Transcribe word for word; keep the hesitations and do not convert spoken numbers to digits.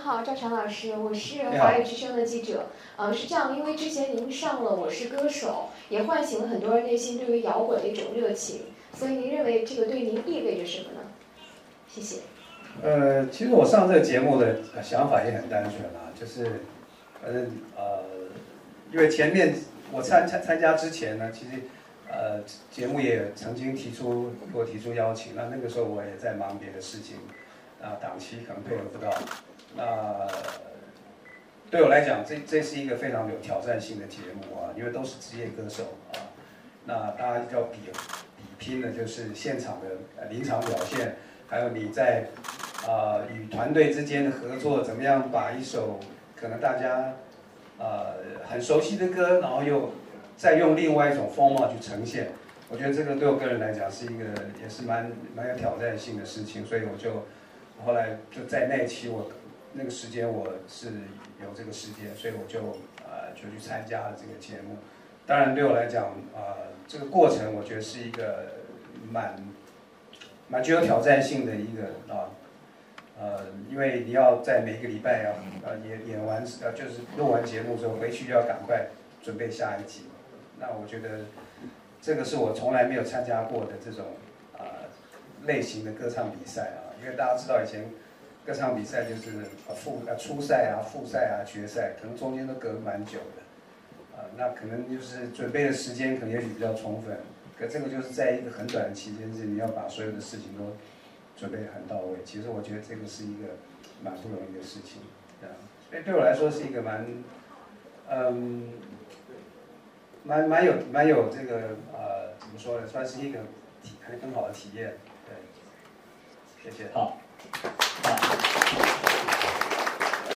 好，赵传老师，我是华语之声的记者。呃，是这样，因为之前您上了《我是歌手》，也唤醒了很多人内心对于摇滚的一种热情，所以您认为这个对您意味着什么呢？谢谢。 呃，其实我上这个节目的想法也很单纯啊，就是，反正呃，因为前面我参参参加之前呢，其实呃节目也曾经提出给我提出邀请，那那个时候我也在忙别的事情，啊档期可能配合不到，那对我来讲，这这是一个非常有挑战性的节目啊，因为都是职业歌手啊，那大家要比比拼的就是现场的呃临场表现。还有你在啊、呃、与团队之间的合作，怎么样把一首可能大家呃很熟悉的歌，然后又再用另外一种风貌去呈现，我觉得这个对我个人来讲是一个也是蛮蛮有挑战性的事情，所以我就后来就在那一期我那个时间我是有这个时间，所以我就呃就去参加了这个节目。当然对我来讲啊、呃、这个过程我觉得是一个蛮。蛮具有挑战性的一个啊，呃，因为你要在每个礼拜要呃演演完呃就是录完节目之后回去就要赶快准备下一集，那我觉得这个是我从来没有参加过的这种啊、呃、类型的歌唱比赛啊，因为大家知道以前歌唱比赛就是复呃初赛啊、复赛啊、决赛，可能中间都隔蛮久的，啊、呃，那可能就是准备的时间可能也许比较充分。可这个就是在一个很短的期间之内，你要把所有的事情都准备很到位。其实我觉得这个是一个蛮不容易的事情，对啊。所以对我来说是一个蛮，嗯，蛮蛮有蛮有这个呃怎么说呢，算是一个体很很好的体验。对，谢谢。 好。